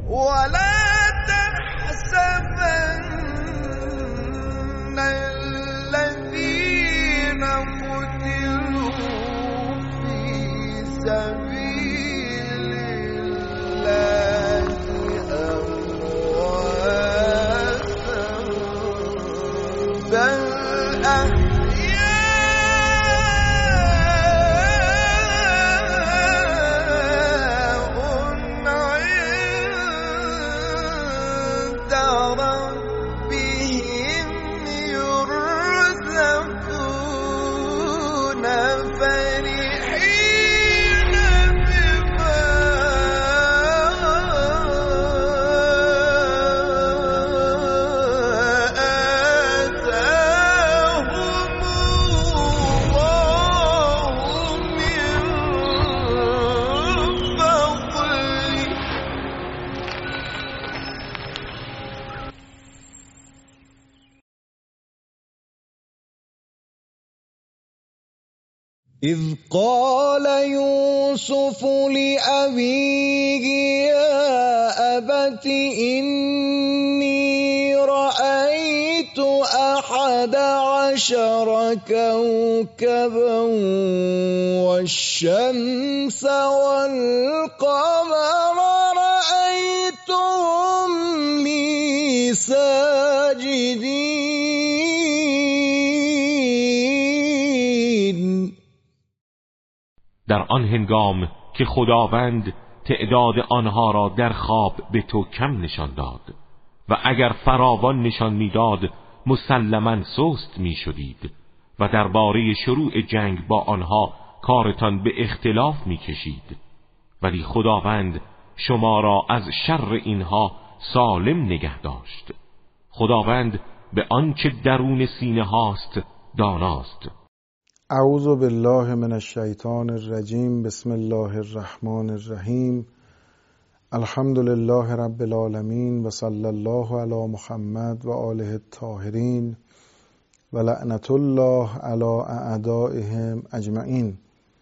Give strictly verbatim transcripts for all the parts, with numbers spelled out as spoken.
ولا تحسبن الذين قتلوا في سبيل الله أمواتا بل إذ قال يوسف لأبيه يا أبت إني رأيت أحد عشر كوكبا والشمس والقمر رأيتهم لي ساجدين. در آن هنگام که خداوند تعداد آنها را در خواب به تو کم نشان داد و اگر فراوان نشان میداد مسلماً سست می شدید و درباره شروع جنگ با آنها کارتان به اختلاف می کشید، ولی خداوند شما را از شر اینها سالم نگه داشت. خداوند به آنچه درون سینه هاست داناست. اعوذ بالله من الشیطان الرجیم. بسم الله الرحمن الرحیم. الحمد لله رب العالمین و صلی الله علی محمد و آله الطاهرین و لعنت الله علی اعدائهم اجمعین.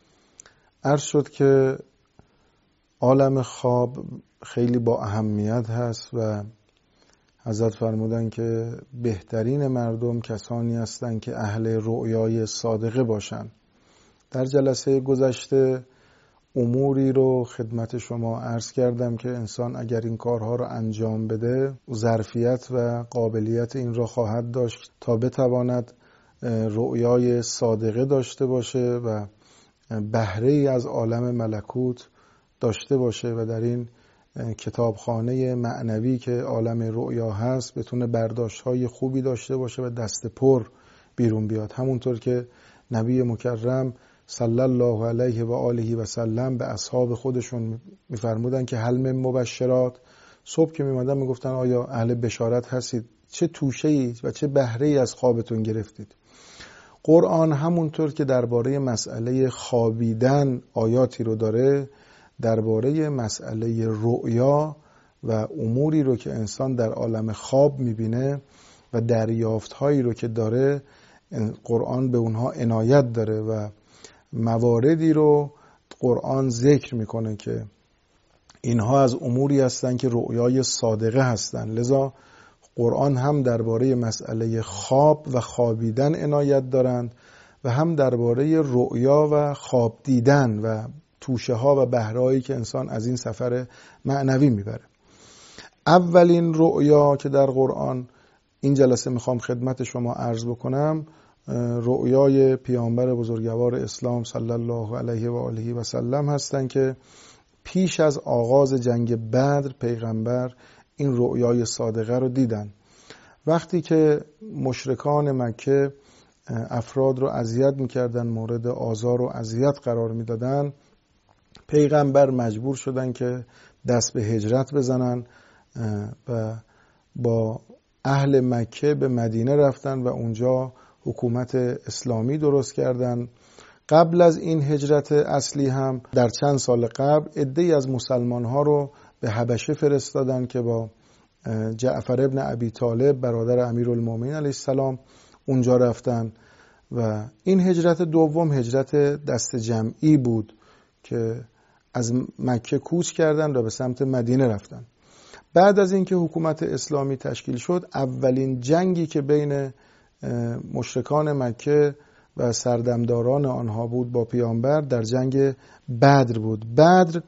عرض شد که عالم خواب خیلی با اهمیت هست و حضرت فرمودن که بهترین مردم کسانی هستند که اهل رؤیای صادقه باشند. در جلسه گذشته اموری رو خدمت شما عرض کردم که انسان اگر این کارها رو انجام بده ظرفیت و قابلیت این را خواهد داشت تا بتواند رؤیای صادقه داشته باشه و بهره ای از عالم ملکوت داشته باشه و در این کتابخانه معنوی که عالم رؤیا هست بتونه برداشت‌های خوبی داشته باشه و دست پر بیرون بیاد. همونطور که نبی مکرم صلی الله علیه و آله و سلم به اصحاب خودشون میفرمودن که هل من مبشرات، صبح که میمدن میگفتن آیا اهل بشارت هستید؟ چه توشه‌ای و چه بهره‌ای از خوابتون گرفتید؟ قرآن همونطور که درباره مسئله خوابیدن آیاتی رو داره، درباره مسئله رؤیا و اموری رو که انسان در عالم خواب میبینه و دریافت‌هایی رو که داره قرآن به اونها عنایت داره و مواردی رو قرآن ذکر میکنه که اینها از اموری هستن که رؤیای صادقه هستن. لذا قرآن هم درباره مسئله خواب و خوابیدن عنایت دارند و هم درباره رؤیا و خواب دیدن و توشه ها و بهرهایی که انسان از این سفر معنوی میبره. اولین رؤیا که در قرآن این جلسه میخوام خدمت شما عرض بکنم رؤیای پیامبر بزرگوار اسلام صلی الله علیه و آله و سلم هستن که پیش از آغاز جنگ بدر پیغمبر این رؤیای صادقه رو دیدن. وقتی که مشرکان مکه افراد رو اذیت میکردن، مورد آزار و اذیت قرار میدادن، پیغمبر مجبور شدن که دست به هجرت بزنن و با اهل مکه به مدینه رفتن و اونجا حکومت اسلامی درست کردن. قبل از این هجرت اصلی هم در چند سال قبل عده‌ای از مسلمان‌ها رو به حبشه فرستادن که با جعفر ابن ابی طالب برادر امیرالمومنین علیه السلام اونجا رفتن و این هجرت دوم هجرت دست جمعی بود که از مکه کوچ کردن و به سمت مدینه رفتن. بعد از اینکه حکومت اسلامی تشکیل شد، اولین جنگی که بین مشرکان مکه و سردمداران آنها بود با پیامبر در جنگ بدر بود. بدر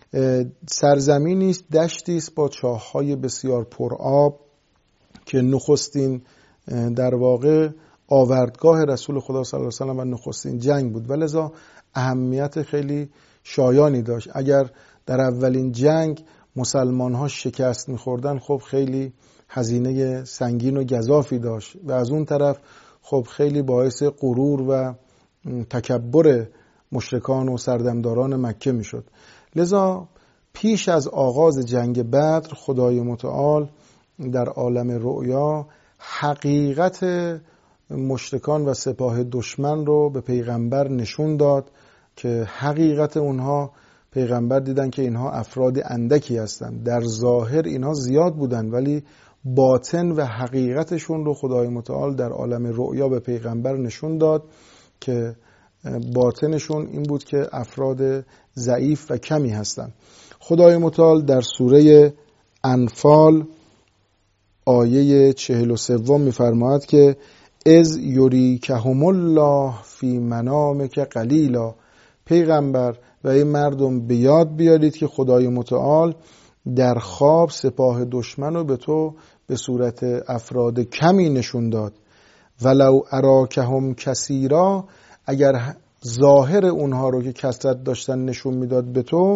سرزمینی است، دشتی است با چاه‌های بسیار پرآب که نخستین در واقع آوردگاه رسول خدا صلی الله علیه و سلم و نخستین جنگ بود و لذا اهمیت خیلی شایانی داشت. اگر در اولین جنگ مسلمان ها شکست می‌خوردن، خب خیلی هزینه سنگین و گزافی داشت و از اون طرف خب خیلی باعث غرور و تکبر مشرکان و سردمداران مکه میشد. لذا پیش از آغاز جنگ بدر خدای متعال در عالم رؤیا حقیقت مشرکان و سپاه دشمن رو به پیغمبر نشون داد که حقیقت اونها، پیغمبر دیدن که اینها افراد اندکی هستند. در ظاهر اینها زیاد بودن ولی باطن و حقیقتشون رو خدای متعال در عالم رؤیا به پیغمبر نشون داد که باطنشون این بود که افراد ضعیف و کمی هستند. خدای متعال در سوره انفال آیه چهل و سوم می‌فرماید که از یریکهم الله فی منامک قلیلا، پیغمبر و این مردم به یاد بیارید که خدای متعال در خواب سپاه دشمن رو به تو به صورت افراد کمی نشون داد. ولو اراکهم کثیرا، اگر ظاهر اونها رو که کثرت داشتن نشون میداد به تو،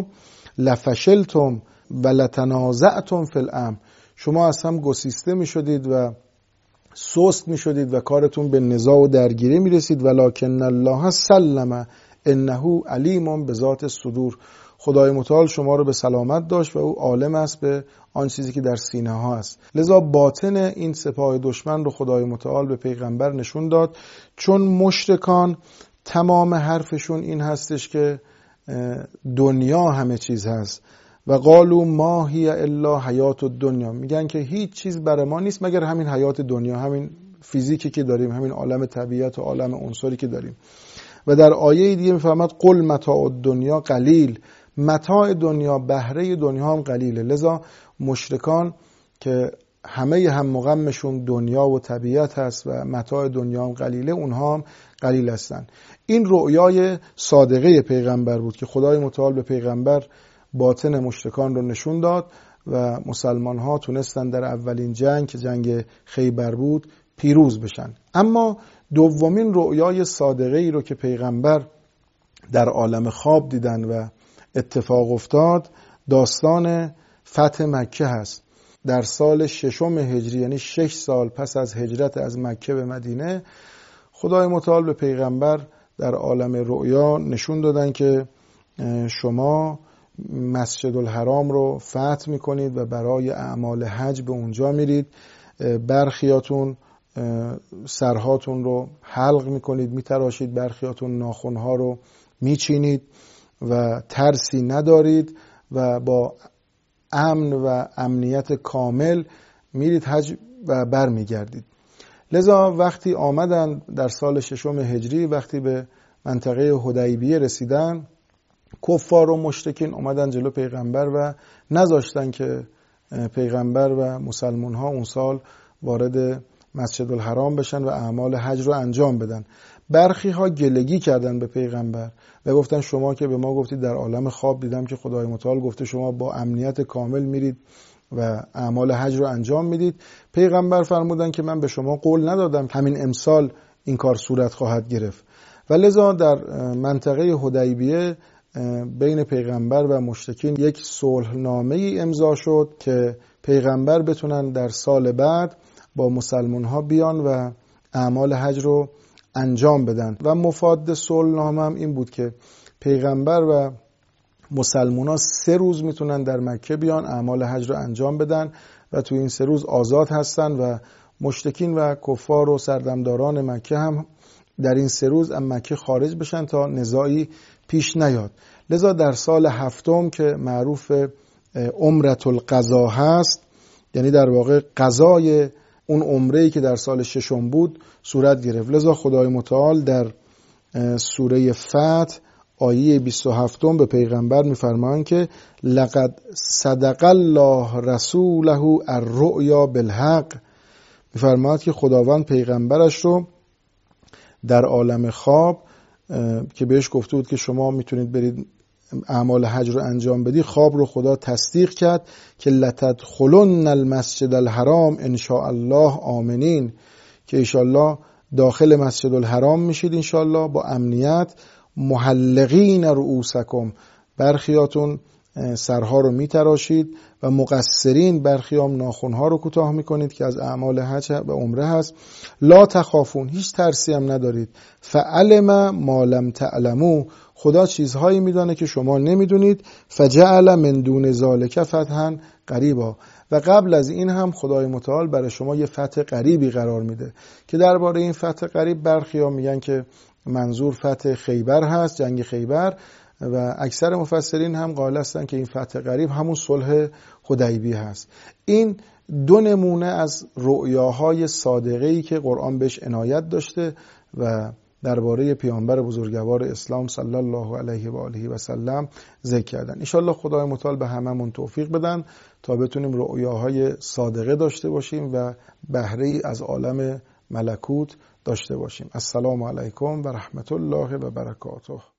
لفشلتم ولتنازعتم فی الامر، شما از هم گسیسته میشدید و سست میشدید و کارتون به نزاع و درگیری میرسید. ولکن الله سلم انه علیم بذات الصدور، خدای متعال شما رو به سلامت داشت و او عالم است به آن چیزی که در سینه ها است. لذا باطن این سپاه دشمن رو خدای متعال به پیغمبر نشون داد، چون مشرکان تمام حرفشون این هستش که دنیا همه چیز هست و قالوا ما هی الا حیات الدنیا، میگن که هیچ چیز برای ما نیست مگر همین حیات دنیا، همین فیزیکی که داریم، همین عالم طبیعت و عالم عنصری که داریم. و در آیه دیگه میفرماد قل متاع الدنیا قلیل، متاع دنیا، بهره دنیا هم قلیله. لذا مشرکان که همه هم غمشون دنیا و طبیعت هست و متاع دنیا هم قلیله، اونها هم قلیل هستن. این رؤیای صادقه پیغمبر بود که خدای متعال به پیغمبر باطن مشرکان رو نشون داد و مسلمان ها تونستن در اولین جنگ که جنگ خیبر بود پیروز بشن. اما دومین رؤیای صادقه ای رو که پیغمبر در عالم خواب دیدن و اتفاق افتاد، داستان فتح مکه هست. در سال ششم هجری، یعنی شش سال پس از هجرت از مکه به مدینه، خدای متعال به پیغمبر در عالم رؤیا نشون دادن که شما مسجد الحرام رو فتح میکنید و برای اعمال حج به اونجا میرید. برخیاتون سرهاتون رو حلق میکنید، میتراشید، برخیاتون ناخنها رو میچینید و ترسی ندارید و با امن و امنیت کامل میرید حج و بر میگردید. لذا وقتی آمدن در سال ششم هجری، وقتی به منطقه حدیبیه رسیدن، کفار و مشرکین آمدن جلو پیغمبر و نذاشتن که پیغمبر و مسلمان ها اون سال وارد مسجد الحرام بشن و اعمال حج رو انجام بدن. برخی ها گلگی کردن به پیغمبر و گفتن شما که به ما گفتید در عالم خواب دیدم که خدای متعال گفته شما با امنیت کامل میرید و اعمال حج رو انجام میدید. پیغمبر فرمودن که من به شما قول ندادم همین امسال این کار صورت خواهد گرفت. و لذا در منطقه حدیبیه بین پیغمبر و مشرکین یک صلحنامه‌ای امضا شد که پیغمبر بتونن در سال بعد با مسلمان ها بیان و اعمال حج رو انجام بدن. و مفاد صلحنامه هم این بود که پیغمبر و مسلمان ها سه روز میتونن در مکه بیان اعمال حج رو انجام بدن و تو این سه روز آزاد هستن و مشرکین و کفار و سردمداران مکه هم در این سه روز از مکه خارج بشن تا نزاعی پیش نیاد. لذا در سال هفتم که معروف عمرة القضا هست، یعنی در واقع قضای اون عمره‌ای که در سال ششم بود صورت گرفت. لذا خدای متعال در سوره فتح آیه بیست و هفت به پیغمبر میفرمایند که لقد صدق الله رسوله الرؤیا بالحق، میفرماید که خداوند پیغمبرش رو در عالم خواب که بهش گفته بود که شما میتونید برید اعمال حج رو انجام بدی، خواب رو خدا تصدیق کرد که لتدخلن المسجد الحرام ان شاء الله آمنین، که ان شاء الله داخل مسجد الحرام میشید ان شاء الله با امنیت، محلقین رؤوسکم، برخیاتون سرها رو میتراشید و مقصرین، برخیام ناخنها رو کوتاه میکنید که از اعمال حج و عمره هست. لا تخافون، هیچ ترسی هم ندارید. فعلم ما لم تعلمو، خدا چیزهایی میدانه که شما نمیدونید. فجعل من دون ذالک فتحا قریبا، و قبل از این هم خدای متعال برای شما یه فتح قریبی قرار میده که درباره این فتح قریب برخیام میگن که منظور فتح خیبر هست، جنگ خیبر، و اکثر مفسرین هم قائل هستن که این فتح قریب همون صلح حدیبیه هست. این دو نمونه از رؤیاهای صادقه‌ای که قرآن بهش عنایت داشته و درباره پیامبر بزرگوار اسلام صلی الله علیه و آله و سلم ذکر کردن. ان شاء الله خدای متعال به هممون توفیق بدن تا بتونیم رؤیاهای صادقه داشته باشیم و بهره‌ای از عالم ملکوت داشته باشیم. السلام علیکم و رحمت الله و برکاته.